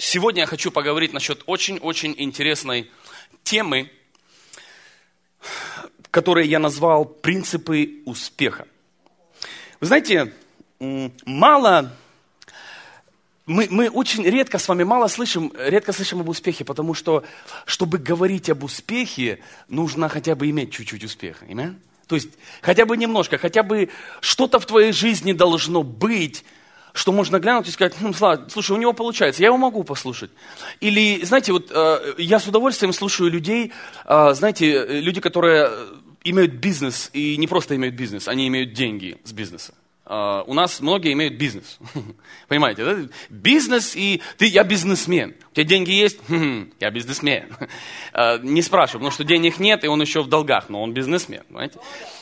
Сегодня я хочу поговорить насчет очень-очень интересной темы, которую я назвал «Принципы успеха». Вы знаете, мы очень редко с вами редко слышим об успехе, потому что, чтобы говорить об успехе, нужно хотя бы иметь чуть-чуть успеха. Amen? То есть, хотя бы немножко, хотя бы что-то в твоей жизни должно быть, что можно глянуть и сказать: слушай, у него получается, я его могу послушать. Или, знаете, вот я с удовольствием слушаю людей, знаете, люди, которые имеют бизнес, и не просто имеют бизнес, они имеют деньги с бизнеса. У нас многие имеют бизнес. Понимаете, да? Бизнес, и я бизнесмен. У тебя деньги есть? Я бизнесмен. Не спрашивай, потому что денег нет, и он еще в долгах, но он бизнесмен. Понимаете?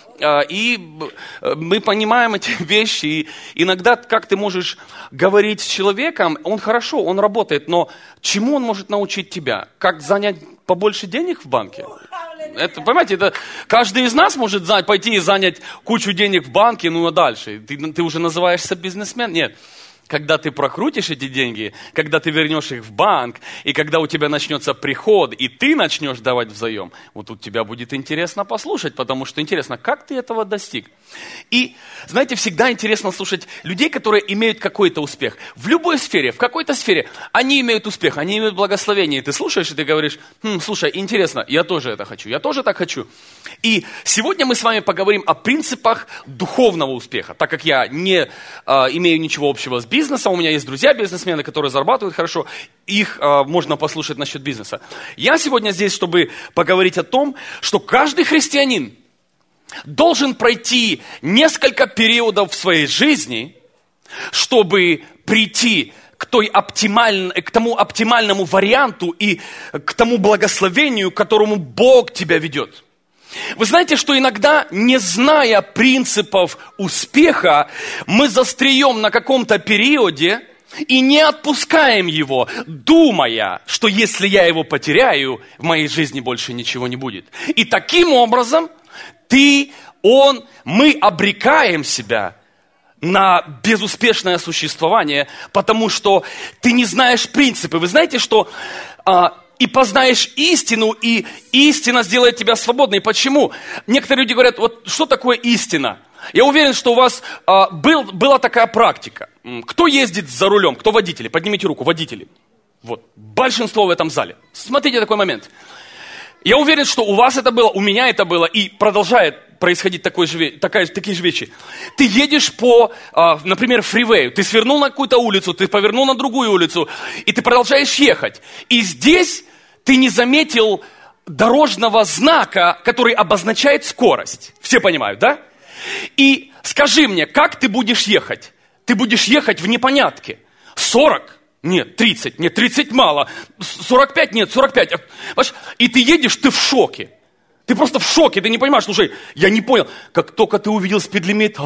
И мы понимаем эти вещи. И иногда, как ты можешь говорить с человеком, он хорошо, он работает, но чему он может научить тебя? Как занять побольше денег в банке? Это, понимаете, каждый из нас может пойти и занять кучу денег в банке, а дальше. Ты уже называешься бизнесмен? Нет. Когда ты прокрутишь эти деньги, когда ты вернешь их в банк, и когда у тебя начнется приход, и ты начнешь давать взаим, вот тут тебя будет интересно послушать, потому что интересно, как ты этого достиг. И, знаете, всегда интересно слушать людей, которые имеют какой-то успех. В любой сфере, в какой-то сфере, они имеют успех, они имеют благословение. И ты слушаешь, и ты говоришь: слушай, интересно, я тоже это хочу, я тоже так хочу. И сегодня мы с вами поговорим о принципах духовного успеха, так как я не имею ничего общего с бизнесом, у меня есть друзья-бизнесмены, которые зарабатывают хорошо, их можно послушать насчет бизнеса. Я сегодня здесь, чтобы поговорить о том, что каждый христианин должен пройти несколько периодов в своей жизни, чтобы прийти к тому оптимальному варианту и к тому благословению, к которому Бог тебя ведет. Вы знаете, что иногда, не зная принципов успеха, мы застреем на каком-то периоде и не отпускаем его, думая, что если я его потеряю, в моей жизни больше ничего не будет. И таким образом мы обрекаем себя на безуспешное существование, потому что ты не знаешь принципы. Вы знаете, что и познаешь истину, и истина сделает тебя свободной. Почему? Некоторые люди говорят: вот что такое истина? Я уверен, что у вас была такая практика. Кто ездит за рулем? Кто водители? Поднимите руку, водители. Вот, большинство в этом зале. Смотрите такой момент. Я уверен, что у вас это было, у меня это было, и продолжает происходить такие же вещи. Ты едешь по, например, фривею, ты свернул на какую-то улицу, ты повернул на другую улицу, и ты продолжаешь ехать. И здесь ты не заметил дорожного знака, который обозначает скорость. Все понимают, да? И скажи мне, как ты будешь ехать? Ты будешь ехать в непонятке. 40? Нет, 30. Нет, 30 мало. 45? Нет, 45. И ты едешь, ты в шоке. Ты просто в шоке, ты не понимаешь. Слушай, я не понял. Как только ты увидел спидлимит.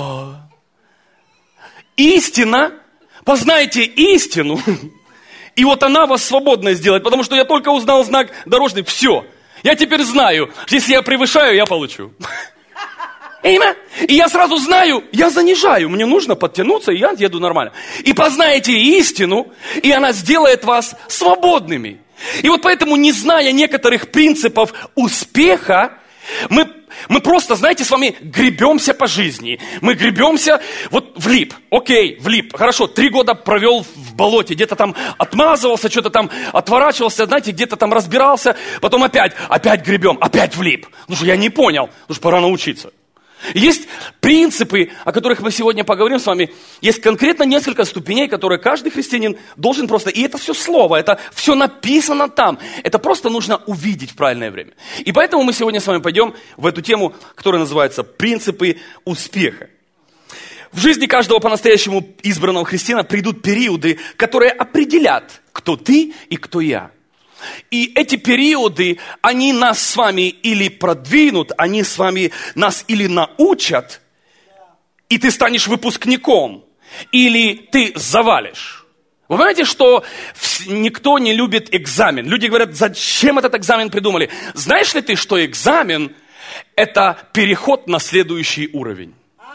Истина, познайте истину, и вот она вас свободной сделает, потому что я только узнал знак дорожный. Все. Я теперь знаю, если я превышаю, я получу. И я сразу знаю, я занижаю, мне нужно подтянуться, и я еду нормально. И познаете истину, и она сделает вас свободными. И вот поэтому, не зная некоторых принципов успеха, мы просто, знаете, с вами гребемся по жизни. Мы гребемся, вот влип. Окей, влип. Хорошо, 3 года провел в болоте, где-то там отмазывался, что-то там отворачивался, знаете, где-то там разбирался. Потом опять гребем, опять влип. Ну что, я не понял, ну что, пора научиться. Есть принципы, о которых мы сегодня поговорим с вами. Есть конкретно несколько ступеней, которые каждый христианин должен просто... И это все слово, это все написано там. Это просто нужно увидеть в правильное время. И поэтому мы сегодня с вами пойдем в эту тему, которая называется «Принципы успеха». В жизни каждого по-настоящему избранного христианина придут периоды, которые определят, кто ты и кто я. И эти периоды, они нас с вами или продвинут, они с вами нас или научат, и ты станешь выпускником, или ты завалишь. Вы понимаете, что никто не любит экзамен. Люди говорят: зачем этот экзамен придумали? Знаешь ли ты, что экзамен – это переход на следующий уровень?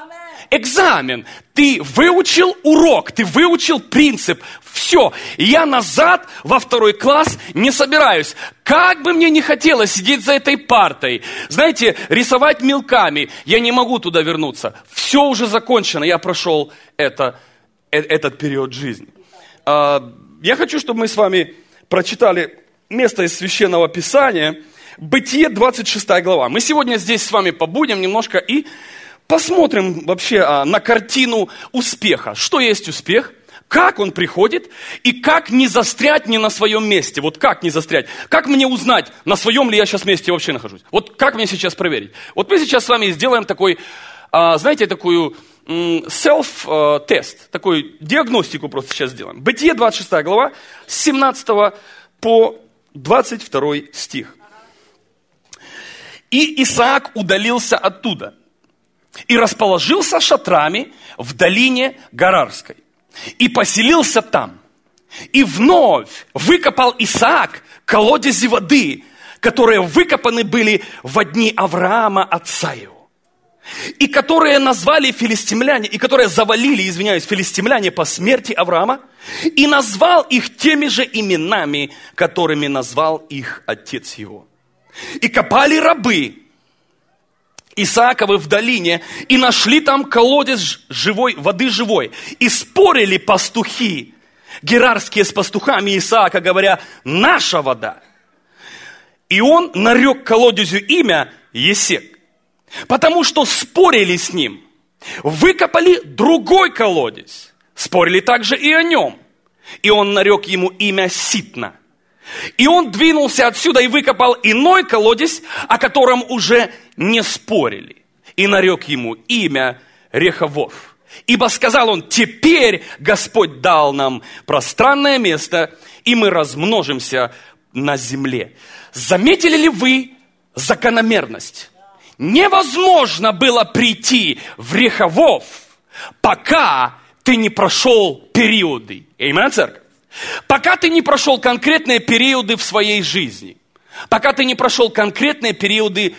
экзамен. Ты выучил урок, ты выучил принцип. Все, я назад во 2 класс не собираюсь. Как бы мне не хотелось сидеть за этой партой, знаете, рисовать мелками, я не могу туда вернуться. Все уже закончено, я прошел этот период жизни. Я хочу, чтобы мы с вами прочитали место из Священного Писания, Бытие, 26 глава. Мы сегодня здесь с вами побудем немножко и посмотрим вообще на картину успеха. Что есть успех? Как он приходит и как не застрять не на своем месте. Вот как не застрять? Как мне узнать, на своем ли я сейчас месте вообще нахожусь? Вот как мне сейчас проверить? Вот мы сейчас с вами сделаем такой, знаете, такую self-тест, такую диагностику просто сейчас сделаем. Бытие, 26 глава, с 17 по 22 стих. «И Исаак удалился оттуда и расположился шатрами в долине Гарарской, и поселился там. И вновь выкопал Исаак колодези воды, которые выкопаны были во дни Авраама, отца его, и которые назвали филистимляне, и которые завалили, филистимляне по смерти Авраама, и назвал их теми же именами, которыми назвал их отец его. И копали рабы Исааковы в долине, и нашли там колодец воды живой. И спорили пастухи, герарские с пастухами Исаака, говоря, наша вода. И он нарек колодезю имя Есек, потому что спорили с ним. Выкопали другой колодец, спорили также и о нем. И он нарек ему имя Ситна. И он двинулся отсюда и выкопал иной колодец, о котором уже не спорили. И нарек ему имя Реховов. Ибо сказал он, теперь Господь дал нам пространное место, и мы размножимся на земле. Заметили ли вы закономерность? Невозможно было прийти в Реховов, пока ты не прошел периоды. Аминь, церковь? Пока ты не прошел конкретные периоды в своей жизни, пока ты не прошел конкретные периоды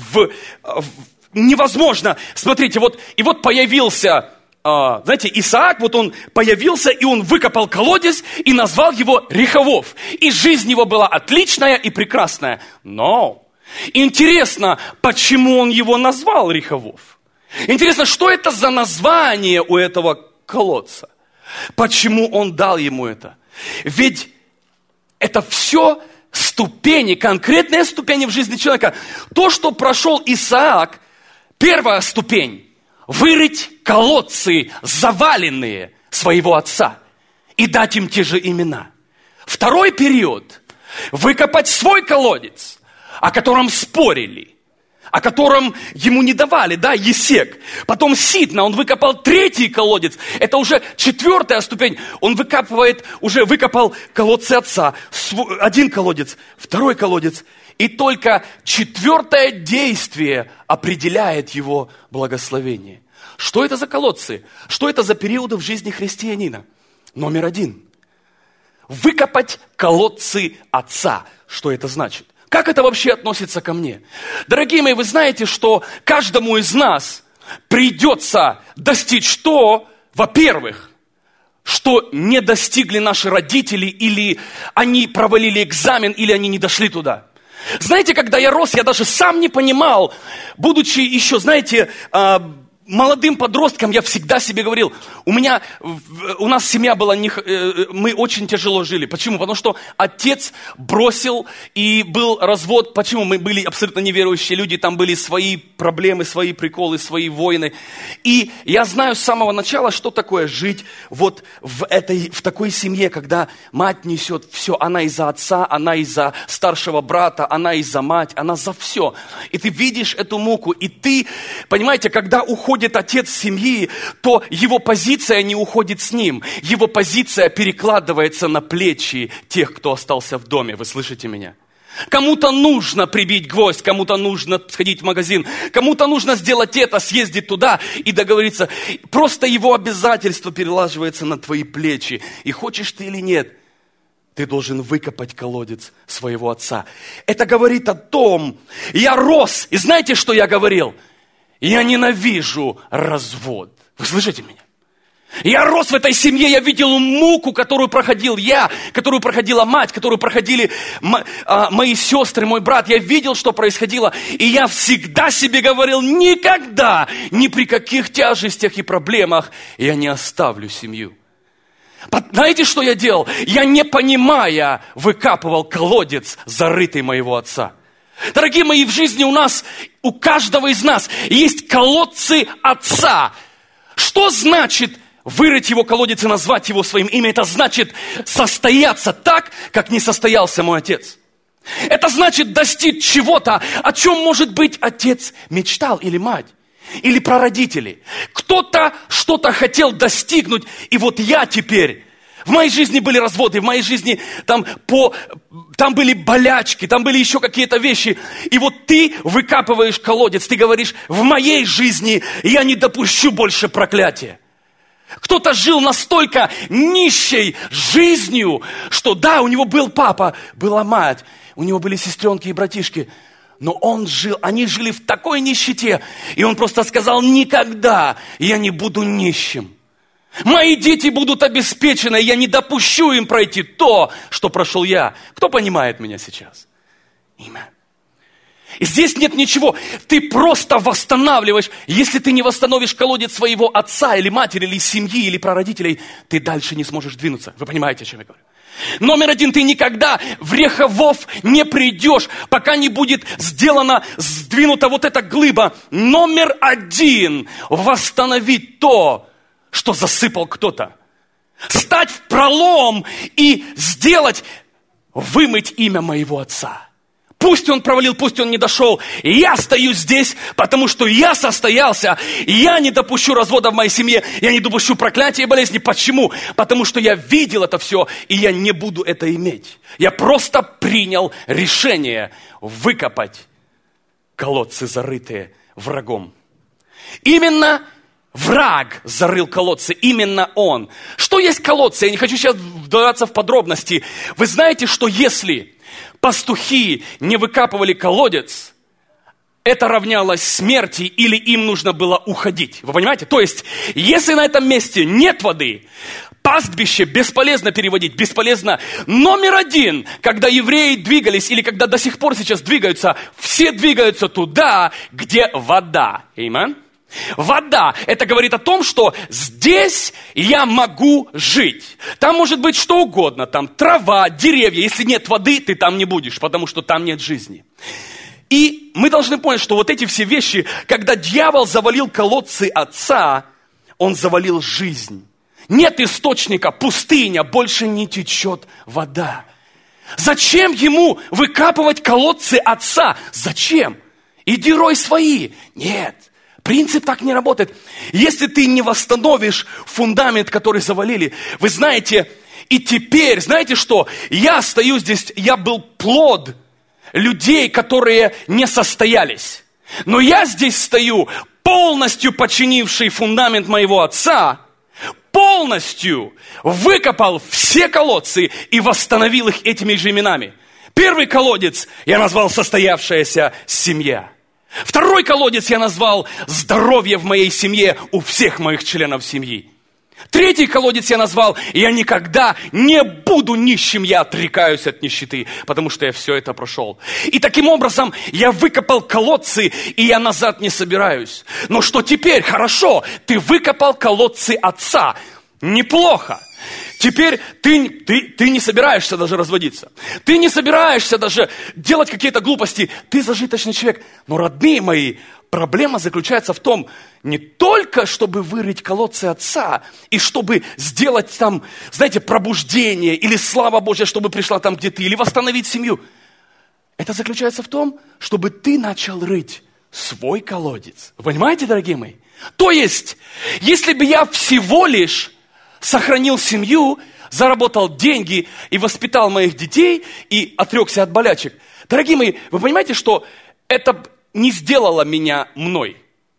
невозможно. Смотрите, вот появился, знаете, Исаак, вот он появился, и он выкопал колодец, и назвал его Реховов. И жизнь его была отличная и прекрасная. Но интересно, почему он его назвал Реховов? Интересно, что это за название у этого колодца? Почему он дал ему это? Ведь это все ступени, конкретные ступени в жизни человека. То, что прошел Исаак, первая ступень – вырыть колодцы, заваленные своего отца, и дать им те же имена. Второй период – выкопать свой колодец, о котором спорили, о котором ему не давали, да, Есек. Потом Ситна, он выкопал третий колодец. Это уже 4-я ступень. Он выкопал колодцы отца. Один колодец, 2-й колодец. И только 4-е действие определяет его благословение. Что это за колодцы? Что это за периоды в жизни христианина? Номер 1. Выкопать колодцы отца. Что это значит? Как это вообще относится ко мне? Дорогие мои, вы знаете, что каждому из нас придется достичь то, во-первых, что не достигли наши родители, или они провалили экзамен, или они не дошли туда. Знаете, когда я рос, я даже сам не понимал, будучи еще, знаете, молодым подростком, я всегда себе говорил, у нас семья была, мы очень тяжело жили. Почему? Потому что отец бросил, и был развод. Почему? Мы были абсолютно неверующие люди, там были свои проблемы, свои приколы, свои войны. И я знаю с самого начала, что такое жить вот в такой семье, когда мать несет все. Она из-за отца, она из-за старшего брата, она из-за мать, она за все. И ты видишь эту муку, и ты, понимаете, когда уходит отец семьи, то его позиция не уходит с ним. Его позиция перекладывается на плечи тех, кто остался в доме. Вы слышите меня? Кому-то нужно прибить гвоздь, кому-то нужно сходить в магазин, кому-то нужно сделать это, съездить туда и договориться. Просто его обязательство перелаживается на твои плечи. И хочешь ты или нет, ты должен выкопать колодец своего отца. Это говорит о том, я рос, и знаете, что я говорил? Я ненавижу развод. Вы слышите меня? Я рос в этой семье, я видел муку, которую проходил я, которую проходила мать, которую проходили мои сестры, мой брат. Я видел, что происходило. И я всегда себе говорил, никогда, ни при каких тяжестях и проблемах я не оставлю семью. Знаете, что я делал? Я, не понимая, выкапывал колодец, зарытый моего отца. Дорогие мои, в жизни у каждого из нас есть колодцы отца. Что значит вырыть его колодец и назвать его своим именем? Это значит состояться так, как не состоялся мой отец. Это значит достичь чего-то, о чем, может быть, отец мечтал или мать, или прародители. Кто-то что-то хотел достигнуть, и вот я теперь... В моей жизни были разводы, в моей жизни там были болячки, там были еще какие-то вещи. И вот ты выкапываешь колодец, ты говоришь, в моей жизни я не допущу больше проклятия. Кто-то жил настолько нищей жизнью, что да, у него был папа, была мать, у него были сестренки и братишки, но они жили в такой нищете, и он просто сказал, никогда я не буду нищим. Мои дети будут обеспечены, я не допущу им пройти то, что прошел я. Кто понимает меня сейчас? Имя. И здесь нет ничего. Ты просто восстанавливаешь. Если ты не восстановишь колодец своего отца или матери, или семьи, или прародителей, ты дальше не сможешь двинуться. Вы понимаете, о чем я говорю? Номер один, ты никогда в Реховов не придешь, пока не будет сдвинута вот эта глыба. Номер один, восстановить то, что засыпал кто-то. Стать в пролом и вымыть имя моего отца. Пусть он провалил, пусть он не дошел. Я стою здесь, потому что я состоялся. Я не допущу развода в моей семье. Я не допущу проклятия и болезни. Почему? Потому что я видел это все, и я не буду это иметь. Я просто принял решение выкопать колодцы, зарытые врагом. Именно враг зарыл колодцы, именно он. Что есть колодцы? Я не хочу сейчас вдаваться в подробности. Вы знаете, что если пастухи не выкапывали колодец, это равнялось смерти или им нужно было уходить. Вы понимаете? То есть, если на этом месте нет воды, пастбище бесполезно переводить, бесполезно. Номер один, когда евреи двигались, или когда до сих пор сейчас двигаются, все двигаются туда, где вода. Аминь. Вода, это говорит о том, что здесь я могу жить. Там может быть что угодно, там трава, деревья. Если нет воды, ты там не будешь, потому что там нет жизни. И мы должны понять, что вот эти все вещи, когда дьявол завалил колодцы отца, он завалил жизнь. Нет источника, пустыня, больше не течет вода. Зачем ему выкапывать колодцы отца? Зачем? Иди рой свои. Нет. Принцип так не работает. Если ты не восстановишь фундамент, который завалили, вы знаете, и теперь, знаете что, я стою здесь, я был плод людей, которые не состоялись. Но я здесь стою, полностью подчинивший фундамент моего отца, полностью выкопал все колодцы и восстановил их этими же именами. Первый колодец я назвал «Состоявшаяся семья». Второй колодец я назвал «Здоровье в моей семье у всех моих членов семьи». Третий колодец я назвал «Я никогда не буду нищим, я отрекаюсь от нищеты, потому что я все это прошел». И таким образом я выкопал колодцы, и я назад не собираюсь. Но что теперь? Хорошо, ты выкопал колодцы отца. Неплохо. Теперь ты не собираешься даже разводиться. Ты не собираешься даже делать какие-то глупости. Ты зажиточный человек. Но, родные мои, проблема заключается в том, не только чтобы вырыть колодцы отца, и чтобы сделать там, знаете, пробуждение, или слава Божья, чтобы пришла там, где ты, или восстановить семью. Это заключается в том, чтобы ты начал рыть свой колодец. Вы понимаете, дорогие мои? То есть, если бы я всего лишь сохранил семью, заработал деньги и воспитал моих детей и отрекся от болячек. Дорогие мои, вы понимаете, что это не сделало меня мной.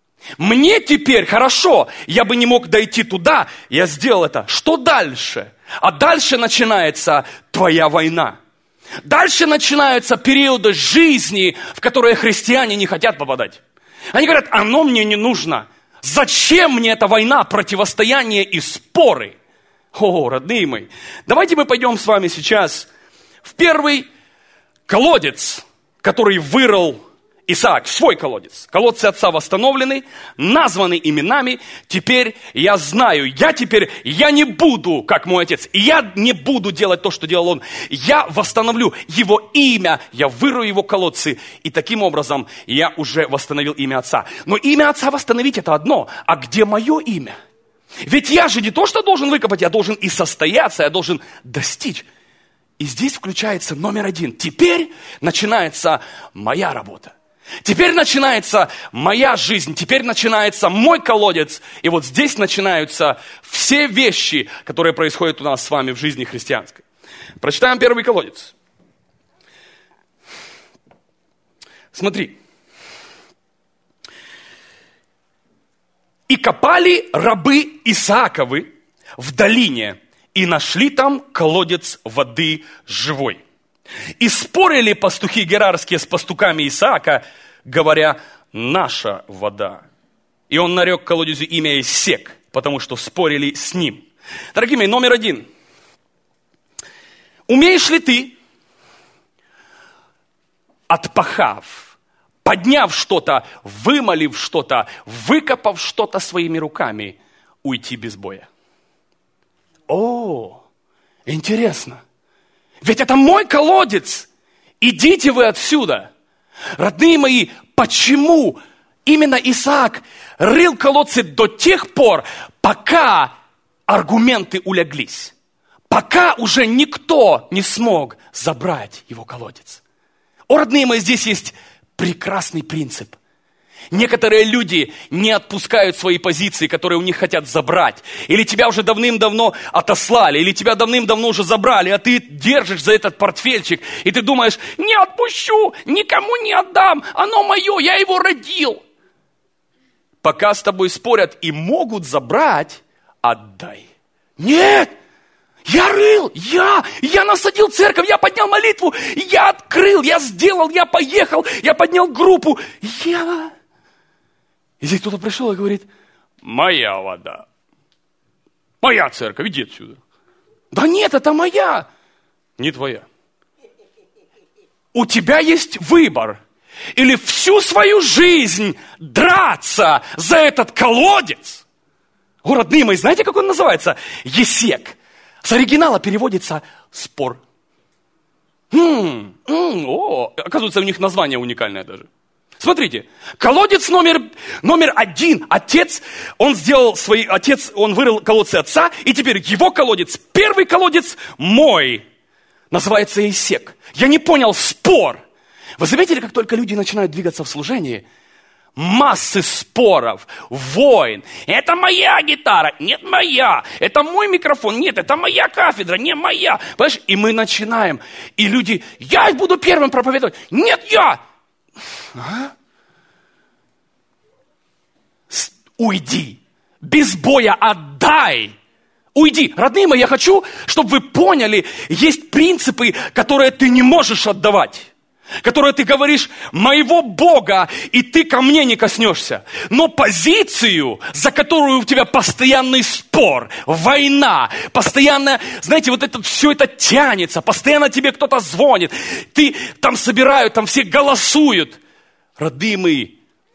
Мне теперь хорошо, я бы не мог дойти туда, я сделал это. Что дальше? А дальше начинается твоя война. Дальше начинаются периоды жизни, в которые христиане не хотят попадать. Они говорят, оно мне не нужно. Зачем мне эта война, противостояние и споры? О, родные мои, давайте мы пойдем с вами сейчас в первый колодец, который вырыл Исаак, свой колодец. Колодцы отца восстановлены, названы именами. Теперь я знаю, я не буду, как мой отец. Я не буду делать то, что делал он. Я восстановлю его имя, я вырую его колодцы. И таким образом я уже восстановил имя отца. Но имя отца восстановить это одно. А где мое имя? Ведь я же не то, что должен выкопать, я должен и состояться, я должен достичь. И здесь включается номер один. Теперь начинается моя работа. Теперь начинается моя жизнь, теперь начинается мой колодец. И вот здесь начинаются все вещи, которые происходят у нас с вами в жизни христианской. Прочитаем первый колодец. Смотри. «И копали рабы Исааковы в долине, и нашли там колодец воды живой. И спорили пастухи герарские с пастухами Исаака, говоря, наша вода. И он нарек колодезу имя Иссек, потому что спорили с ним». Дорогие мои, номер один. Умеешь ли ты, отпахав, подняв что-то, вымолив что-то, выкопав что-то своими руками, уйти без боя? О, интересно. Ведь это мой колодец. Идите вы отсюда. Родные мои, почему именно Исаак рыл колодцы до тех пор, пока аргументы улеглись? Пока уже никто не смог забрать его колодец. О, родные мои, здесь есть прекрасный принцип. Некоторые люди не отпускают свои позиции, которые у них хотят забрать. Или тебя уже давным-давно отослали, или тебя давным-давно уже забрали, а ты держишь за этот портфельчик, и ты думаешь, не отпущу, никому не отдам, оно мое, я его родил. Пока с тобой спорят и могут забрать, отдай. Нет! Я рыл, я насадил церковь, я поднял молитву, я открыл, я сделал, я поехал, я поднял группу, И здесь кто-то пришел и говорит, моя вода, моя церковь, иди отсюда. Да нет, это моя, не твоя. У тебя есть выбор. Или всю свою жизнь драться за этот колодец. О, родные мои, знаете, как он называется? Есек. С оригинала переводится спор. Оказывается, у них название уникальное даже. Смотрите, колодец номер один. Отец, он вырыл колодцы отца, и теперь его колодец, первый колодец мой, называется Иссек. Я не понял, спор. Вы заметили, как только люди начинают двигаться в служении, массы споров, войн. Это моя гитара, нет, моя. Это мой микрофон, нет, это моя кафедра, не моя. Понимаешь? И мы начинаем. И люди, я буду первым проповедовать. Нет, я. Уйди. Без боя отдай. Уйди. Родные мои, я хочу, чтобы вы поняли, есть принципы, которые ты не можешь отдавать. Которые ты говоришь, моего Бога, и ты ко мне не коснешься. Но позицию, за которую у тебя постоянный спор, война, постоянно, знаете, вот это все это тянется, постоянно тебе кто-то звонит, ты там собирают, там все голосуют. Родные мои,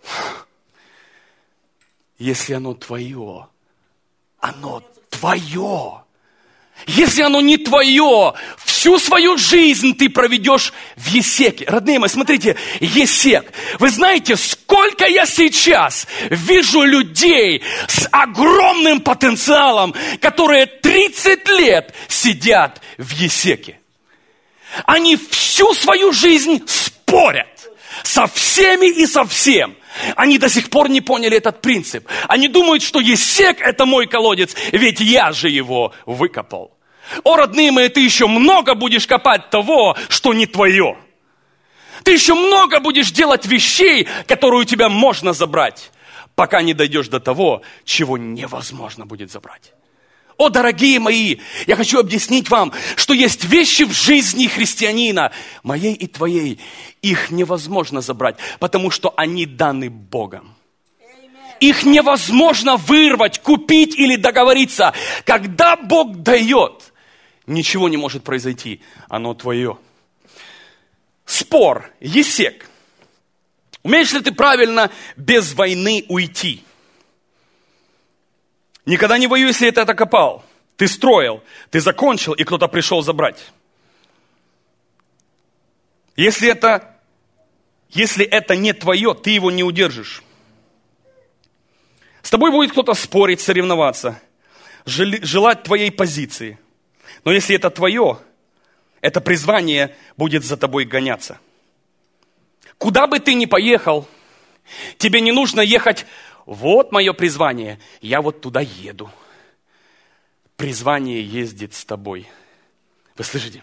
если оно твое, оно твое. Если оно не твое, всю свою жизнь ты проведешь в Есеке. Родные мои, смотрите, Есек. Вы знаете, сколько я сейчас вижу людей с огромным потенциалом, которые 30 лет сидят в Есеке. Они всю свою жизнь спорят со всеми и со всем. Они до сих пор не поняли этот принцип. Они думают, что Есек – это мой колодец, ведь я же его выкопал. О, родные мои, ты еще много будешь копать того, что не твое. Ты еще много будешь делать вещей, которые у тебя можно забрать, пока не дойдешь до того, чего невозможно будет забрать. О, дорогие мои, я хочу объяснить вам, что есть вещи в жизни христианина, моей и твоей, их невозможно забрать, потому что они даны Богом. Их невозможно вырвать, купить или договориться. Когда Бог дает, ничего не может произойти, оно твое. Спор, Есек. Умеешь ли ты правильно без войны уйти? Никогда не воюй, если ты это копал. Ты строил, ты закончил, и кто-то пришел забрать. Если это не твое, ты его не удержишь. С тобой будет кто-то спорить, соревноваться, желать твоей позиции. Но если это твое, это призвание будет за тобой гоняться. Куда бы ты ни поехал, тебе не нужно ехать, вот мое призвание, я вот туда еду. Призвание ездит с тобой. Вы слышите?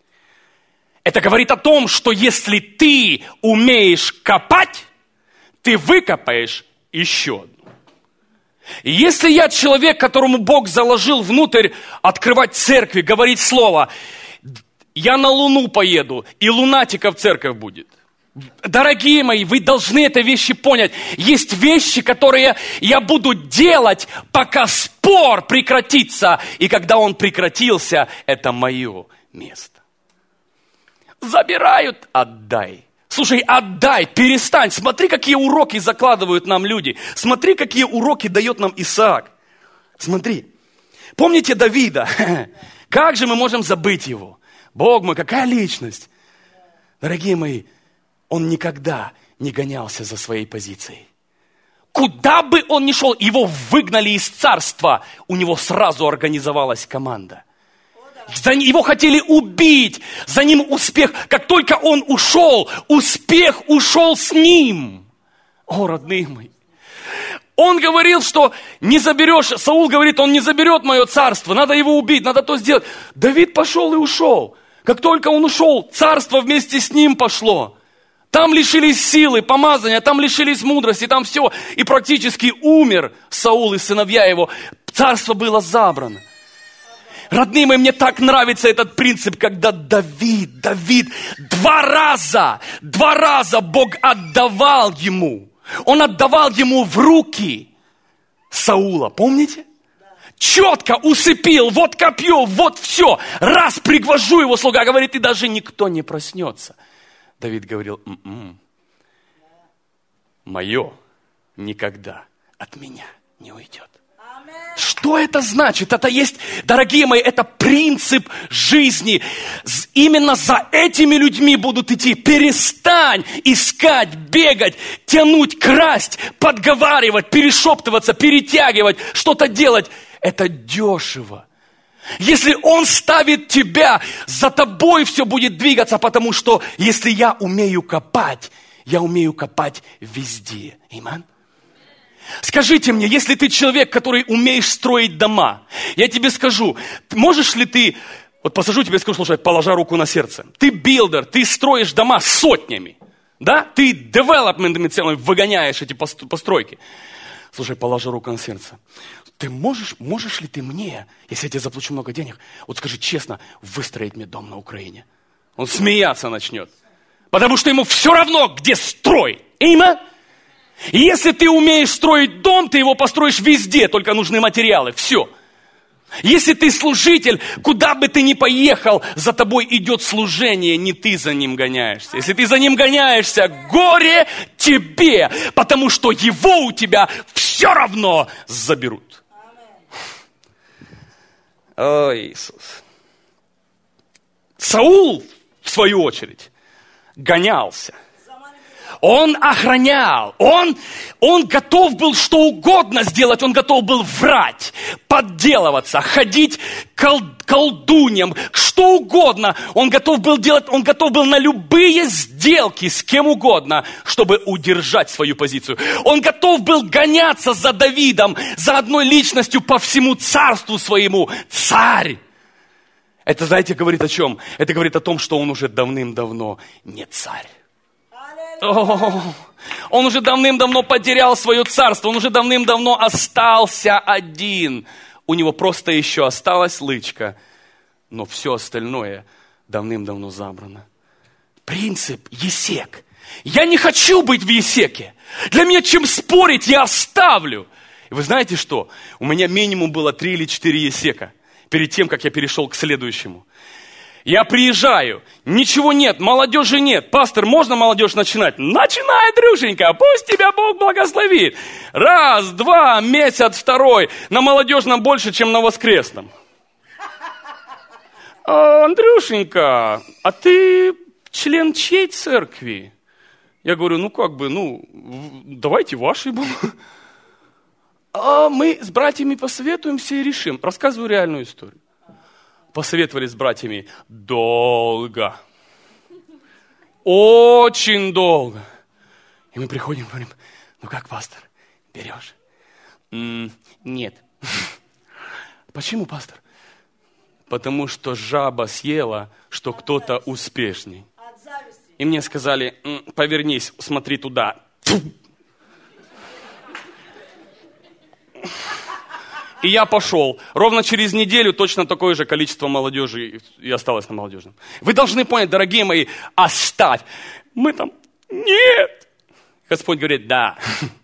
Это говорит о том, что если ты умеешь копать, ты выкопаешь еще одну. И если я человек, которому Бог заложил внутрь открывать церкви, говорить слово, я на Луну поеду, и лунатиков церковь будет. Дорогие мои, вы должны эти вещи понять. Есть вещи, которые я буду делать, пока спор прекратится. И когда он прекратился, это мое место. Забирают, отдай. Слушай, отдай, перестань. Смотри, какие уроки закладывают нам люди. Смотри, какие уроки дает нам Исаак. Смотри. Помните Давида? Как же мы можем забыть его? Бог мой, какая личность. Дорогие мои, он никогда не гонялся за своей позицией. Куда бы он ни шел, его выгнали из царства, у него сразу организовалась команда. Его хотели убить, за ним успех. Как только он ушел, успех ушел с ним. О, родные мои. Он говорил, что не заберешь, Саул говорит, он не заберет мое царство, надо его убить, надо то сделать. Давид пошел и ушел. Как только он ушел, царство вместе с ним пошло. Там лишились силы, помазания, там лишились мудрости, там все. И практически умер Саул и сыновья его. Царство было забрано. Родные мои, мне так нравится этот принцип, когда Давид, два раза Бог отдавал ему. Он отдавал ему в руки Саула, помните? Четко усыпил, вот копье, вот все. Раз пригвожу его, слуга говорит, и даже никто не проснется. Давид говорил, мое никогда от меня не уйдет. Что это значит? Это есть, дорогие мои, это принцип жизни. Именно за этими людьми будут идти. Перестань искать, бегать, тянуть, красть, подговаривать, перешептываться, перетягивать, что-то делать. Это дешево. Если Он ставит тебя, за тобой все будет двигаться, потому что если я умею копать везде. Аминь. Скажите мне, если ты человек, который умеешь строить дома, я тебе скажу, можешь ли ты, вот посажу тебе и скажу, слушай, положа руку на сердце, ты билдер, ты строишь дома сотнями, да? Ты девелопментами целыми выгоняешь эти постройки. Слушай, положа руку на сердце, ты можешь ли ты мне, если я тебе заплачу много денег, вот скажи честно, выстроить мне дом на Украине? Он смеяться начнет, потому что ему все равно, где строить. Имя? И если ты умеешь строить дом, ты его построишь везде, только нужны материалы, все. Если ты служитель, куда бы ты ни поехал, за тобой идет служение, не ты за ним гоняешься. Если ты за ним гоняешься, горе тебе, потому что его у тебя все равно заберут. О, Иисус. Саул, в свою очередь, гонялся. Он охранял, он готов был что угодно сделать, он готов был врать, подделываться, ходить колдуньям, что угодно. Он готов был делать, он готов был на любые сделки с кем угодно, чтобы удержать свою позицию. Он готов был гоняться за Давидом, за одной личностью по всему царству своему. Царь! Это, знаете, говорит о чем? Это говорит о том, что он уже давным-давно не царь. Он уже давным-давно потерял свое царство, он уже давным-давно остался один. У него просто еще осталась лычка, но все остальное давным-давно забрано. Принцип Есек. Я не хочу быть в Есеке. Для меня чем спорить, я оставлю. И вы знаете что? У меня минимум было 3 или 4 Есека перед тем, как я перешел к следующему. Я приезжаю, ничего нет, молодежи нет. Пастор, можно молодежь начинать? Начинай, Андрюшенька, пусть тебя Бог благословит. 1, 2, месяц, 2. На молодежном больше, чем на воскресном. Андрюшенька, а ты член чьей церкви? Я говорю, давайте вашей будем. А мы с братьями посоветуемся и решим. Рассказываю реальную историю. Посоветовались с братьями долго. Очень долго. И мы приходим и говорим, как, пастор, берешь? Нет. Почему, пастор? Потому что жаба съела, что кто-то успешней. И мне сказали, повернись, смотри туда. И я пошел. Ровно через неделю точно такое же количество молодежи и осталось на молодежном. Вы должны понять, дорогие мои, оставь. Мы там, нет. Господь говорит, да.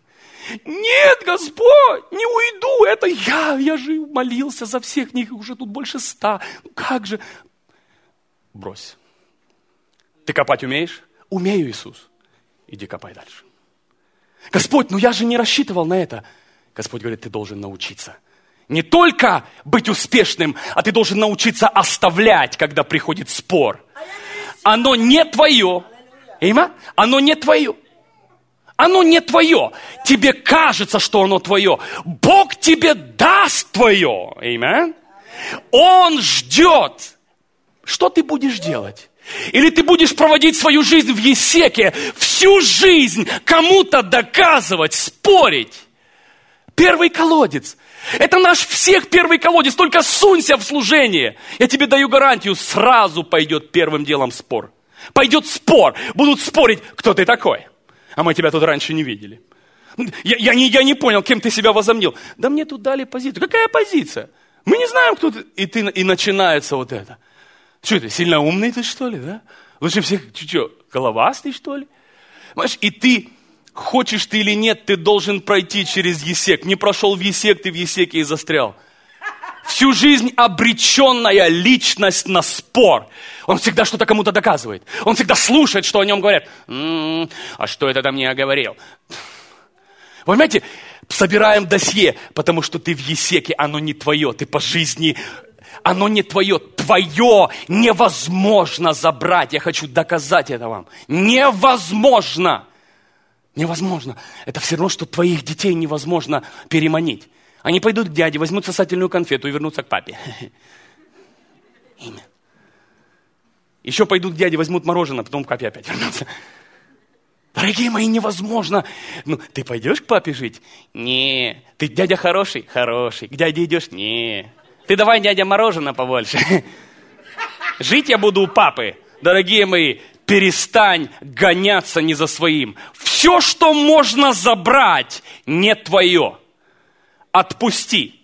Нет, Господь, не уйду, это я же молился за всех них, уже тут больше 100. Как же? Брось. Ты копать умеешь? Умею, Иисус. Иди копай дальше. Господь, я же не рассчитывал на это. Господь говорит, ты должен научиться. Не только быть успешным, а ты должен научиться оставлять, когда приходит спор. Оно не твое. Оно не твое. Оно не твое. Тебе кажется, что оно твое. Бог тебе даст твое. Аминь. Он ждет. Что ты будешь делать? Или ты будешь проводить свою жизнь в Есеке, всю жизнь кому-то доказывать, спорить? Первый колодец. Это наш всех первый колодец. Только сунься в служение. Я тебе даю гарантию, сразу пойдет первым делом спор. Пойдет спор. Будут спорить, кто ты такой. А мы тебя тут раньше не видели. Я не понял, кем ты себя возомнил. Да мне тут дали позицию. Какая позиция? Мы не знаем, кто ты. И начинается вот это. Что ты, сильно умный ты, что ли, да? Лучше всех, головастый, что ли? Понимаешь, и ты, хочешь ты или нет, ты должен пройти через Есек. Не прошел в Есек, ты в Есеке и застрял. Всю жизнь обреченная личность на спор. Он всегда что-то кому-то доказывает. Он всегда слушает, что о нем говорят. А что это там мне говорил? Вы понимаете, собираем досье, потому что ты в Есеке, оно не твое. Ты по жизни... Оно не твое. Твое невозможно забрать. Я хочу доказать это вам. Невозможно. Невозможно. Это все равно, что твоих детей невозможно переманить. Они пойдут к дяде, возьмут сосательную конфету и вернутся к папе. Имя. Еще пойдут к дяде, возьмут мороженое, потом к папе опять вернутся. Дорогие мои, невозможно. Ты пойдешь к папе жить? Не. Ты дядя хороший? Хороший. К дяде идешь? Не. Ты давай, дядя, мороженое побольше. Жить я буду у папы. Дорогие мои, перестань гоняться не за своим. Все, что можно забрать, не твое. Отпусти.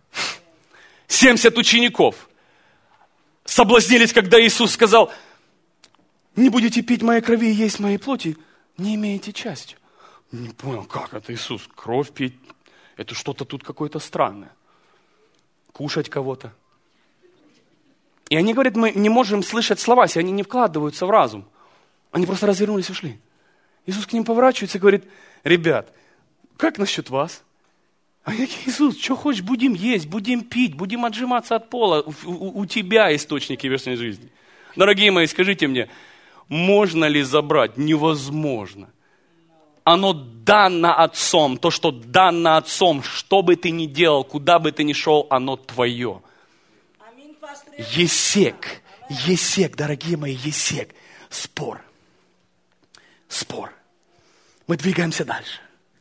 70 учеников соблазнились, когда Иисус сказал, не будете пить моей крови и есть моей плоти, не имеете частью. Не понял, как это, Иисус, кровь пить, это что-то тут какое-то странное. Кушать кого-то. И они говорят, мы не можем слышать слова, если они не вкладываются в разум. Они просто развернулись и ушли. Иисус к ним поворачивается и говорит, ребят, как насчет вас? А я говорю, Иисус, что хочешь, будем есть, будем пить, будем отжиматься от пола. У тебя источники вечной жизни. Дорогие мои, скажите мне, можно ли забрать? Невозможно. Оно дано Отцом. То, что дано Отцом, что бы ты ни делал, куда бы ты ни шел, оно твое. Есек, дорогие мои, Есек. Спор. Мы двигаемся дальше.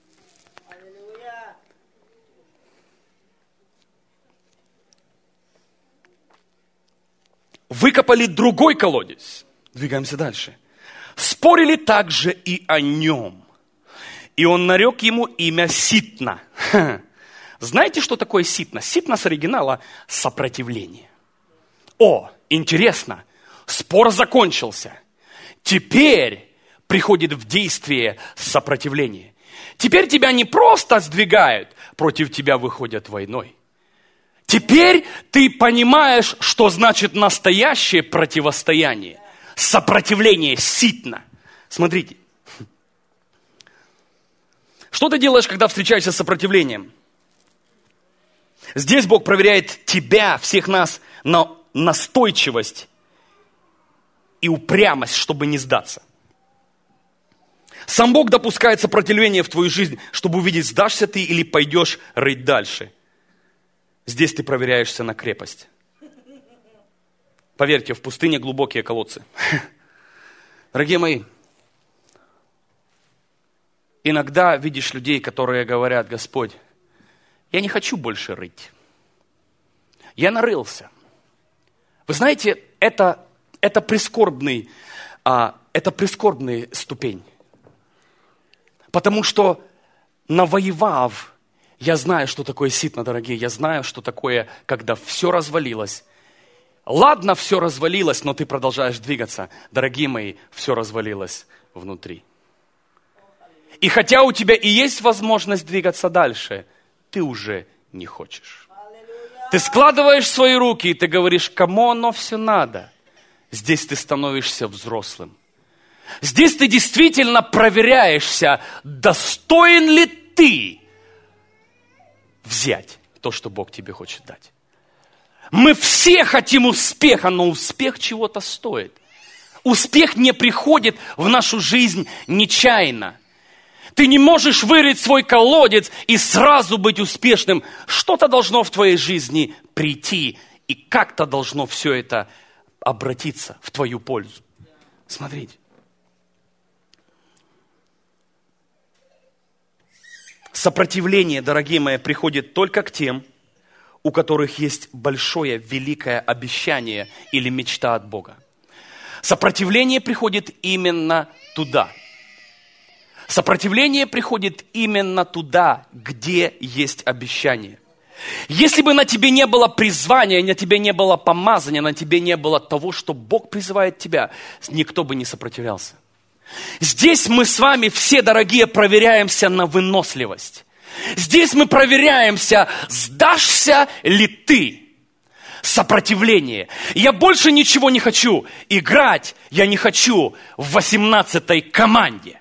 Выкопали другой колодец. Двигаемся дальше. Спорили также и о нем. И он нарек ему имя Ситна. Знаете, что такое ситна? Ситна с оригинала – сопротивление. О, интересно, спор закончился. Теперь приходит в действие сопротивление. Теперь тебя не просто сдвигают, против тебя выходят войной. Теперь ты понимаешь, что значит настоящее противостояние. Сопротивление, ситна. Смотрите. Что ты делаешь, когда встречаешься с сопротивлением? Здесь Бог проверяет тебя, всех нас, на настойчивость и упрямость, чтобы не сдаться. Сам Бог допускает сопротивление в твою жизнь, чтобы увидеть, сдашься ты или пойдешь рыть дальше. Здесь ты проверяешься на крепость. Поверьте, в пустыне глубокие колодцы. Дорогие мои, иногда видишь людей, которые говорят: Господь, я не хочу больше рыть. Я нарылся. Вы знаете, это прискорбная ступень. Потому что, навоевав, я знаю, что такое ситна, дорогие. Я знаю, что такое, когда все развалилось. Ладно, все развалилось, но ты продолжаешь двигаться. Дорогие мои, все развалилось внутри. И хотя у тебя и есть возможность двигаться дальше, ты уже не хочешь. Ты складываешь свои руки, и ты говоришь: кому оно все надо? Здесь ты становишься взрослым. Здесь ты действительно проверяешься, достоин ли ты взять то, что Бог тебе хочет дать. Мы все хотим успеха, но успех чего-то стоит. Успех не приходит в нашу жизнь нечаянно. Ты не можешь вырыть свой колодец и сразу быть успешным. Что-то должно в твоей жизни прийти, и как-то должно все это обратиться в твою пользу. Смотрите. Сопротивление, дорогие мои, приходит только к тем, у которых есть большое, великое обещание или мечта от Бога. Сопротивление приходит именно туда. Сопротивление приходит именно туда, где есть обещание. Если бы на тебе не было призвания, на тебе не было помазания, на тебе не было того, что Бог призывает тебя, никто бы не сопротивлялся. Здесь мы с вами все, дорогие, проверяемся на выносливость. Здесь мы проверяемся, сдашься ли ты. Сопротивление. Я больше ничего не хочу. Играть я не хочу в 18-й команде.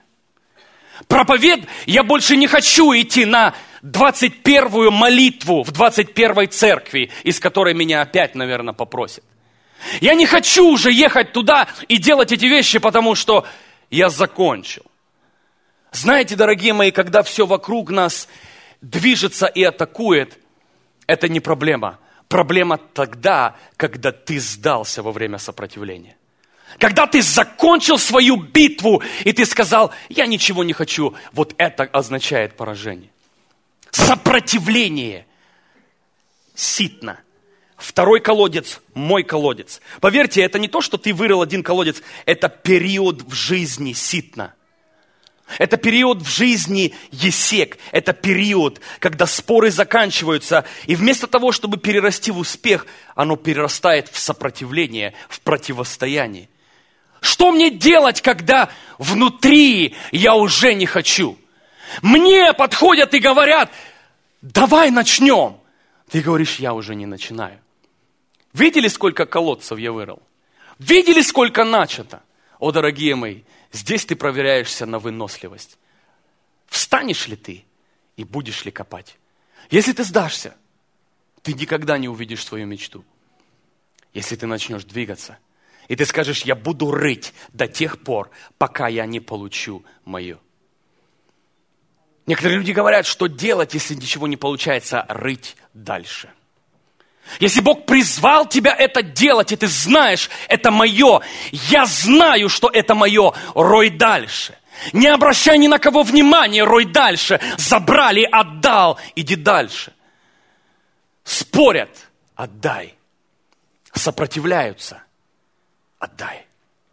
Я больше не хочу идти на 21-ю молитву в 21-й церкви, из которой меня опять, наверное, попросят. Я не хочу уже ехать туда и делать эти вещи, потому что я закончил. Знаете, дорогие мои, когда все вокруг нас движется и атакует, это не проблема. Проблема тогда, когда ты сдался во время сопротивления. Когда ты закончил свою битву, и ты сказал: я ничего не хочу, вот это означает поражение. Сопротивление. Ситна. Второй колодец, мой колодец. Поверьте, это не то, что ты вырыл один колодец, это период в жизни ситна. Это период в жизни есек. Это период, когда споры заканчиваются, и вместо того, чтобы перерасти в успех, оно перерастает в сопротивление, в противостояние. Что мне делать, когда внутри я уже не хочу? Мне подходят и говорят: давай начнем. Ты говоришь: я уже не начинаю. Видели, сколько колодцев я вырыл? Видели, сколько начато? О, дорогие мои, здесь ты проверяешься на выносливость. Встанешь ли ты и будешь ли копать? Если ты сдашься, ты никогда не увидишь свою мечту. Если ты начнешь двигаться, и ты скажешь: я буду рыть до тех пор, пока я не получу мое. Некоторые люди говорят, что делать, если ничего не получается, рыть дальше. Если Бог призвал тебя это делать, и ты знаешь, это мое, я знаю, что это мое, рой дальше. Не обращай ни на кого внимания, рой дальше. Забрали, отдал, иди дальше. Спорят, отдай. Сопротивляются, отдай.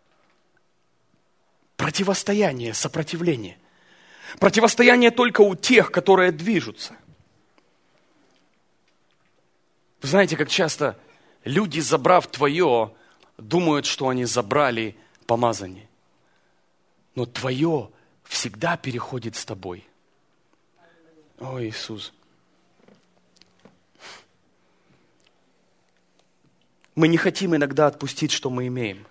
Противостояние, сопротивление. Противостояние только у тех, которые движутся. Вы знаете, как часто люди, забрав твое, думают, что они забрали помазание. Но твое всегда переходит с тобой. О, Иисус. Мы не хотим иногда отпустить, что мы имеем.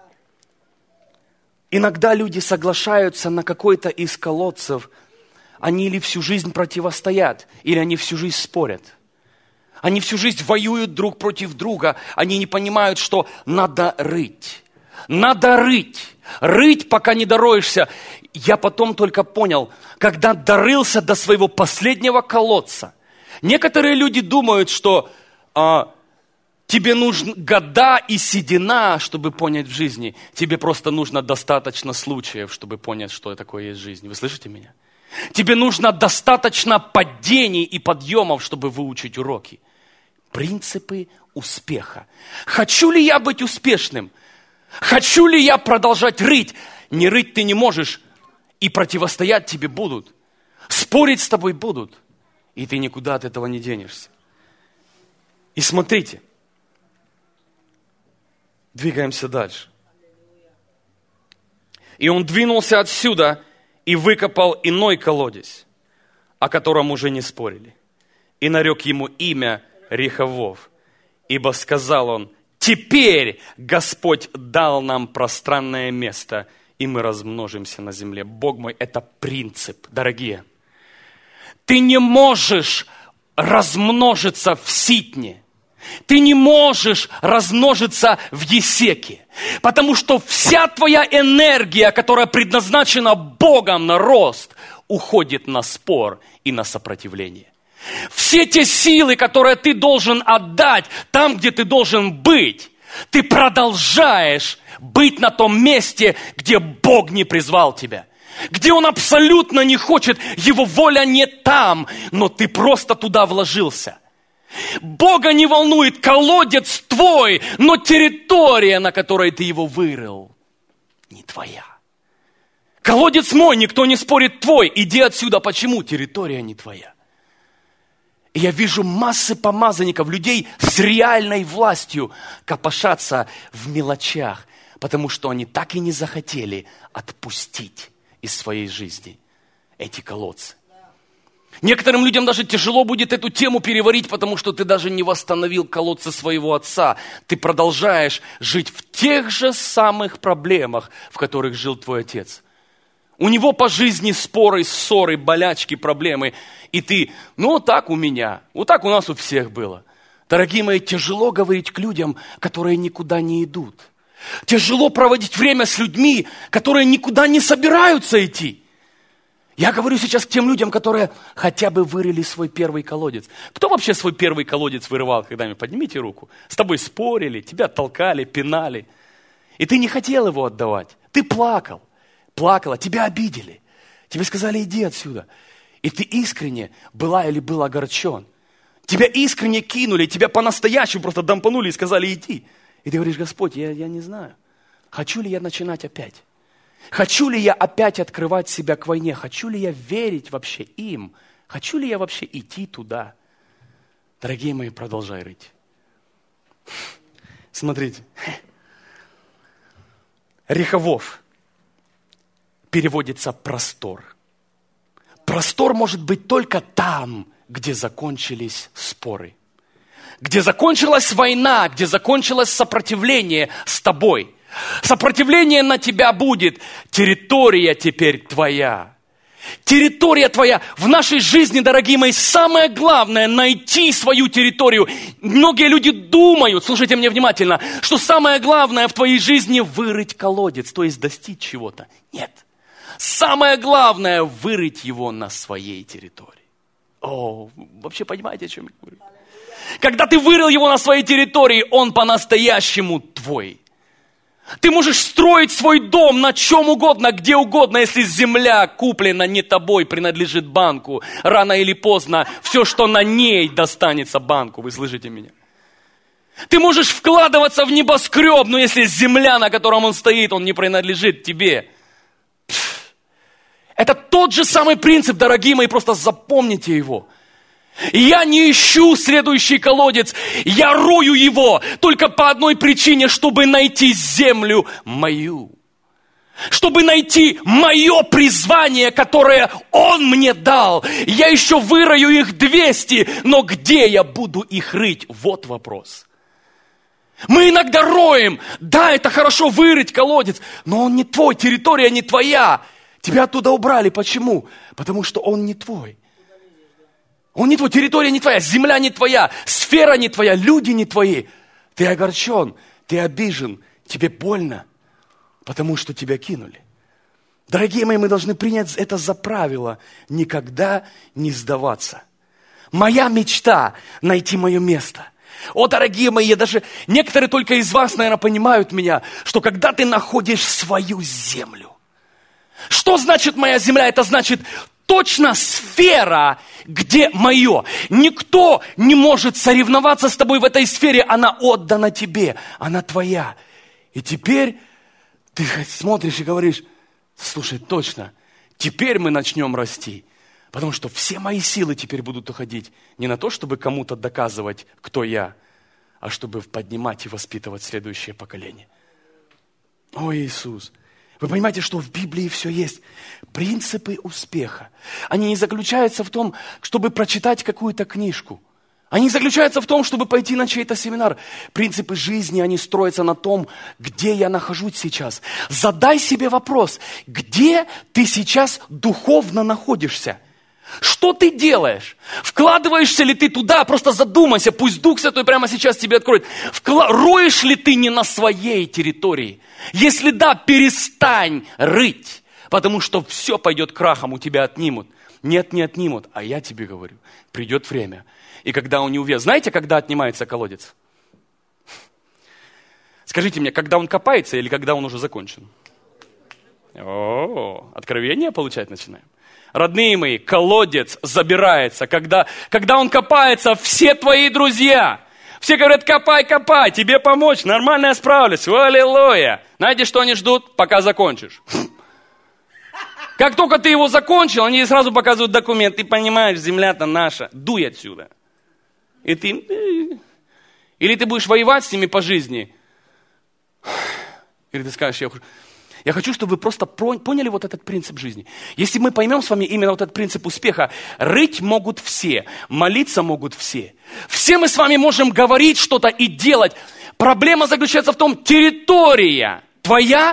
Иногда люди соглашаются на какой-то из колодцев. Они или всю жизнь противостоят, или они всю жизнь спорят. Они всю жизнь воюют друг против друга. Они не понимают, что надо рыть. Надо рыть. Рыть, пока не дороешься. Я потом только понял, когда дорылся до своего последнего колодца. Некоторые люди думают, что тебе нужны года и седина, чтобы понять в жизни. Тебе просто нужно достаточно случаев, чтобы понять, что такое есть жизнь. Вы слышите меня? Тебе нужно достаточно падений и подъемов, чтобы выучить уроки. Принципы успеха. Хочу ли я быть успешным? Хочу ли я продолжать рыть? Не рыть ты не можешь, и противостоять тебе будут. Спорить с тобой будут. И ты никуда от этого не денешься. И смотрите. Двигаемся дальше. И он двинулся отсюда и выкопал иной колодец, о котором уже не спорили. И нарек ему имя Реховов, ибо сказал он: теперь Господь дал нам пространное место, и мы размножимся на земле. Бог мой, это принцип, дорогие. Ты не можешь размножиться в Ситне. Ты не можешь размножиться в Есеке, потому что вся твоя энергия, которая предназначена Богом на рост, уходит на спор и на сопротивление. Все те силы, которые ты должен отдать там, где ты должен быть, ты продолжаешь быть на том месте, где Бог не призвал тебя. Где Он абсолютно не хочет, Его воля не там, но ты просто туда вложился. Бога не волнует колодец твой, но территория, на которой ты его вырыл, не твоя. Колодец мой, никто не спорит, твой. Иди отсюда. Почему? Территория не твоя. И я вижу массы помазанников, людей с реальной властью копошатся в мелочах, потому что они так и не захотели отпустить из своей жизни эти колодцы. Некоторым людям даже тяжело будет эту тему переварить, потому что ты даже не восстановил колодцы своего отца. Ты продолжаешь жить в тех же самых проблемах, в которых жил твой отец. У него по жизни споры, ссоры, болячки, проблемы. И ты, ну вот так у меня, вот так у нас у всех было. Дорогие мои, тяжело говорить к людям, которые никуда не идут. Тяжело проводить время с людьми, которые никуда не собираются идти. Я говорю сейчас к тем людям, которые хотя бы вырыли свой первый колодец. Кто вообще свой первый колодец вырывал когда-нибудь? Поднимите руку. С тобой спорили, тебя толкали, пинали. И ты не хотел его отдавать. Ты плакал, плакала, тебя обидели. Тебе сказали: иди отсюда. И ты искренне была или был огорчен. Тебя искренне кинули, тебя по-настоящему просто дампанули и сказали: иди. И ты говоришь: Господь, я не знаю, хочу ли я начинать опять. Хочу ли я опять открывать себя к войне? Хочу ли я верить вообще им? Хочу ли я вообще идти туда? Дорогие мои, продолжай рыть. Смотрите. Реховов переводится простор. Простор может быть только там, где закончились споры. Где закончилась война, где закончилось сопротивление с тобой. Сопротивление на тебя будет. Территория теперь твоя. Территория твоя. В нашей жизни, дорогие мои, самое главное — найти свою территорию. Многие люди думают, слушайте меня внимательно, что самое главное в твоей жизни — вырыть колодец, то есть достичь чего-то. Нет. Самое главное — вырыть его на своей территории. О, вообще понимаете, о чем я говорю? Когда ты вырыл его на своей территории, он по-настоящему твой. Ты можешь строить свой дом на чем угодно, где угодно, если земля куплена не тобой, принадлежит банку. Рано или поздно все, что на ней, достанется банку. Вы слышите меня? Ты можешь вкладываться в небоскреб, но если земля, на котором он стоит, он не принадлежит тебе. Это тот же самый принцип, дорогие мои, просто запомните его. И я не ищу следующий колодец, я рою его только по одной причине, чтобы найти землю мою. Чтобы найти мое призвание, которое Он мне дал. Я еще вырою их 200, но где я буду их рыть? Вот вопрос. Мы иногда роем. Да, это хорошо вырыть колодец, но он не твой, территория не твоя. Тебя оттуда убрали. Почему? Потому что он не твой. Он не твой, территория не твоя, земля не твоя, сфера не твоя, люди не твои. Ты огорчен, ты обижен, тебе больно, потому что тебя кинули. Дорогие мои, мы должны принять это за правило, никогда не сдаваться. Моя мечта – найти мое место. О, дорогие мои, некоторые только из вас, наверное, понимают меня, что когда ты находишь свою землю, что значит моя земля? Это значит точно сфера, где мое. Никто не может соревноваться с тобой в этой сфере, она отдана тебе, она твоя. И теперь ты смотришь и говоришь, слушай, точно, теперь мы начнем расти. Потому что все мои силы теперь будут уходить не на то, чтобы кому-то доказывать, кто я, а чтобы поднимать и воспитывать следующее поколение. О, Иисус! Вы понимаете, что в Библии все есть. Принципы успеха. Они не заключаются в том, чтобы прочитать какую-то книжку. Они не заключаются в том, чтобы пойти на чей-то семинар. Принципы жизни, они строятся на том, где я нахожусь сейчас. Задай себе вопрос, где ты сейчас духовно находишься? Что ты делаешь? Вкладываешься ли ты туда? Просто задумайся, пусть Дух Святой прямо сейчас тебе откроет. Роешь ли ты не на своей территории? Если да, перестань рыть, потому что все пойдет крахом, у тебя отнимут. Нет, не отнимут, а я тебе говорю, придет время. И когда он не увидит, знаете, когда отнимается колодец? Скажите мне, когда он копается или когда он уже закончен? О, откровение получать начинаем. Родные мои, колодец забирается, когда он копается, все твои друзья. Все говорят, копай, копай, тебе помочь, нормально я справлюсь, аллилуйя. Знаете, что они ждут? Пока закончишь. Как только ты его закончил, они сразу показывают документ. Ты понимаешь, земля-то наша, дуй отсюда. И ты... Или ты будешь воевать с ними по жизни. Или ты скажешь, я хочу, чтобы вы просто поняли вот этот принцип жизни. Если мы поймем с вами именно вот этот принцип успеха, рыть могут все, молиться могут все. Все мы с вами можем говорить что-то и делать. Проблема заключается в том, территория твоя.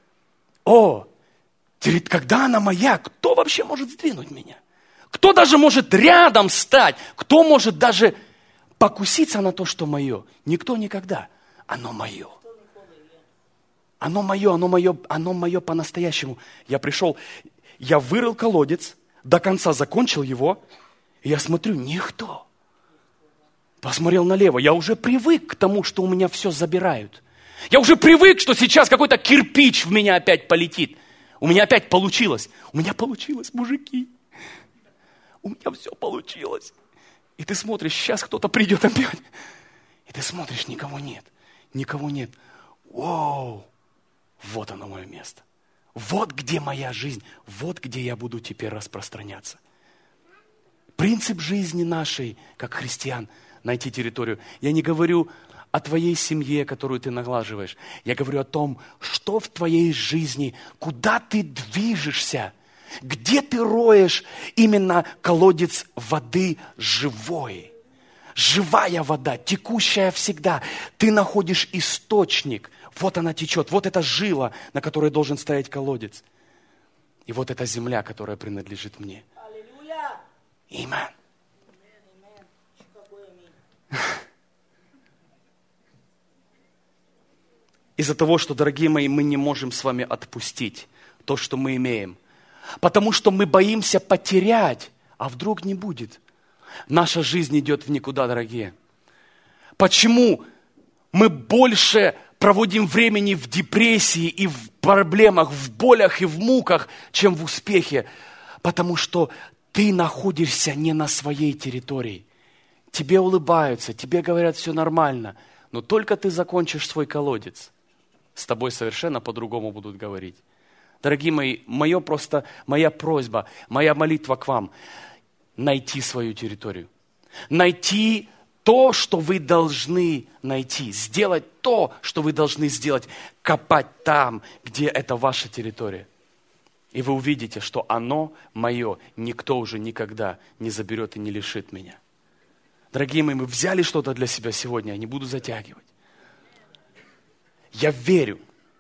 Когда она моя, кто вообще может сдвинуть меня? Кто даже может рядом стать? Кто может даже покуситься на то, что мое? Никто никогда. Оно мое. Оно мое по-настоящему. Я пришел, я вырыл колодец, до конца закончил его, и я смотрю, никто. Посмотрел налево, я уже привык к тому, что у меня все забирают. Я уже привык, что сейчас какой-то кирпич в меня опять полетит. У меня опять получилось. У меня получилось, мужики. У меня все получилось. И ты смотришь, сейчас кто-то придет опять. И ты смотришь, никого нет. Никого нет. Воу! Вот оно мое место. Вот где моя жизнь. Вот где я буду теперь распространяться. Принцип жизни нашей, как христиан, найти территорию. Я не говорю о твоей семье, которую ты наглаживаешь. Я говорю о том, что в твоей жизни, куда ты движешься, где ты роешь именно колодец воды живой. Живая вода, текущая всегда. Ты находишь источник. Вот она течет, вот эта жила, на которой должен стоять колодец. И вот эта земля, которая принадлежит мне. Аминь. Из-за того, что, дорогие мои, мы не можем с вами отпустить то, что мы имеем. Потому что мы боимся потерять, а вдруг не будет. Наша жизнь идет в никуда, дорогие. Почему мы больше проводим времени в депрессии и в проблемах, в болях и в муках, чем в успехе? Потому что ты находишься не на своей территории. Тебе улыбаются, тебе говорят, все нормально. Но только ты закончишь свой колодец, с тобой совершенно по-другому будут говорить. Дорогие мои, моя просьба, моя молитва к вам – найти свою территорию. найти то, что вы должны найти, сделать то, что вы должны сделать, копать там, где это ваша территория. И вы увидите, что оно мое, никто уже никогда не заберет и не лишит меня. Дорогие мои, мы взяли что-то для себя сегодня, я не буду затягивать. Я верю,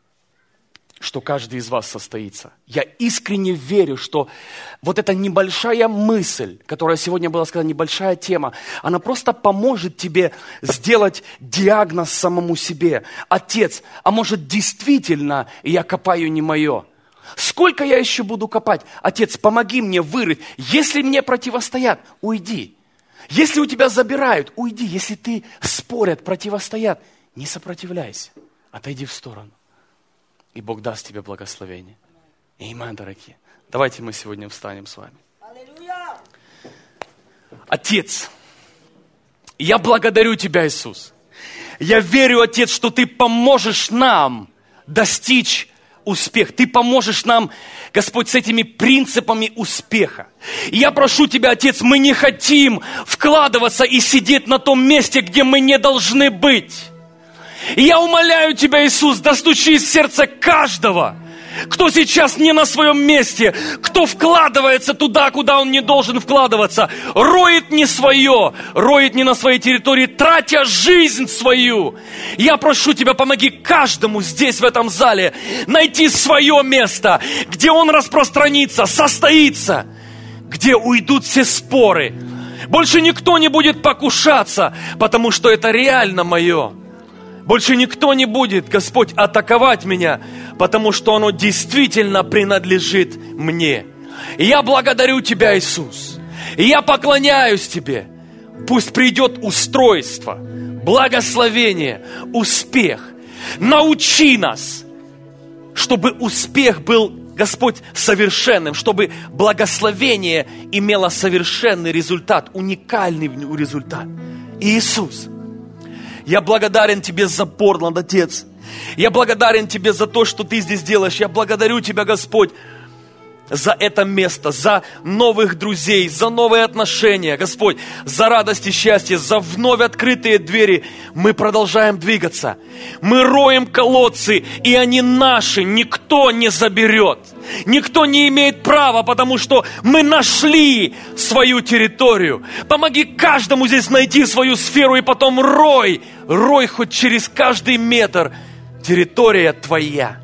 что каждый из вас состоится. Я искренне верю, что вот эта небольшая мысль, которая сегодня была сказана, небольшая тема, она просто поможет тебе сделать диагноз самому себе. Отец, а может действительно я копаю не мое? Сколько я еще буду копать? Отец, помоги мне вырыть. Если мне противостоят, уйди. Если у тебя забирают, уйди. Если ты спорят, противостоят, не сопротивляйся. Отойди в сторону. И Бог даст тебе благословение. Аминь, дорогие. Давайте мы сегодня встанем с вами. Аллилуйя! Отец, я благодарю Тебя, Иисус. Я верю, Отец, что Ты поможешь нам достичь успеха. Ты поможешь нам, Господь, с этими принципами успеха. И я прошу Тебя, Отец, мы не хотим вкладываться и сидеть на том месте, где мы не должны быть. И я умоляю Тебя, Иисус, достучись в сердце каждого, кто сейчас не на своем месте, кто вкладывается туда, куда он не должен вкладываться, роет не свое, роет не на своей территории, тратя жизнь свою. Я прошу Тебя, помоги каждому здесь, в этом зале, найти свое место, где он распространится, состоится, где уйдут все споры. Больше никто не будет покушаться, потому что это реально мое. Больше никто не будет, Господь, атаковать меня, потому что оно действительно принадлежит мне. И я благодарю Тебя, Иисус. И я поклоняюсь Тебе. Пусть придет устройство, благословение, успех. Научи нас, чтобы успех был, Господь, совершенным, чтобы благословение имело совершенный результат, уникальный результат. Иисус, я благодарен Тебе за Портланд, Отец. Я благодарен Тебе за то, что Ты здесь делаешь. Я благодарю Тебя, Господь, за это место, за новых друзей, за новые отношения, Господь, за радость и счастье, за вновь открытые двери. Мы продолжаем двигаться. Мы роем колодцы, и они наши, никто не заберет. Никто не имеет права, потому что мы нашли свою территорию. Помоги каждому здесь найти свою сферу и потом рой хоть через каждый метр. Территория Твоя.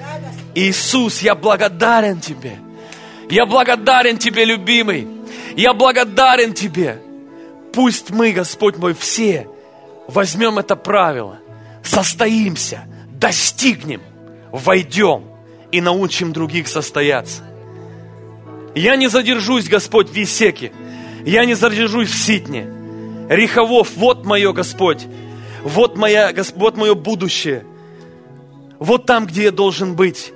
Иисус, я благодарен Тебе. Я благодарен Тебе, любимый. Я благодарен Тебе. Пусть мы, Господь мой, все возьмем это правило, состоимся, достигнем, войдем и научим других состояться. Я не задержусь, Господь, в Исеке. Я не задержусь в Ситне. Реховов, вот мое, Господь. Вот мое будущее. Вот там, где я должен быть.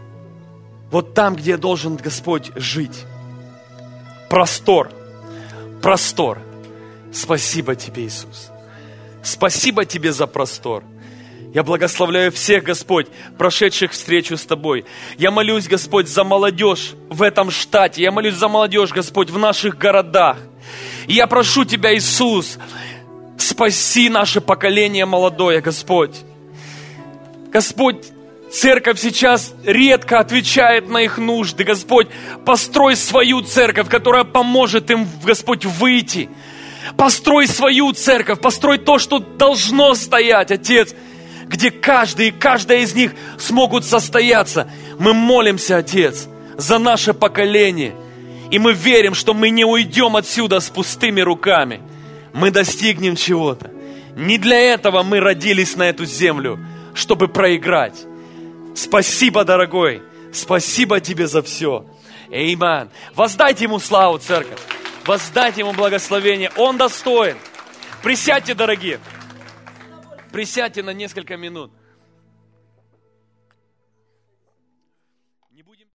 Вот там, где я должен, Господь, жить. Простор. Простор. Спасибо Тебе, Иисус. Спасибо Тебе за простор. Я благословляю всех, Господь, прошедших встречу с Тобой. Я молюсь, Господь, за молодежь в этом штате. Я молюсь за молодежь, Господь, в наших городах. И я прошу Тебя, Иисус, спаси наше поколение молодое, Господь. Господь, церковь сейчас редко отвечает на их нужды. Господь, построй свою церковь, которая поможет им, Господь, выйти. Построй свою церковь, построй то, что должно стоять, Отец, где каждый и каждая из них смогут состояться. Мы молимся, Отец, за наше поколение. И мы верим, что мы не уйдем отсюда с пустыми руками. Мы достигнем чего-то. Не для этого мы родились на эту землю, чтобы проиграть. Спасибо, дорогой. Спасибо Тебе за все. Аминь. Воздайте Ему славу, церковь. Воздайте Ему благословение. Он достоин. Присядьте, дорогие. Присядьте на несколько минут.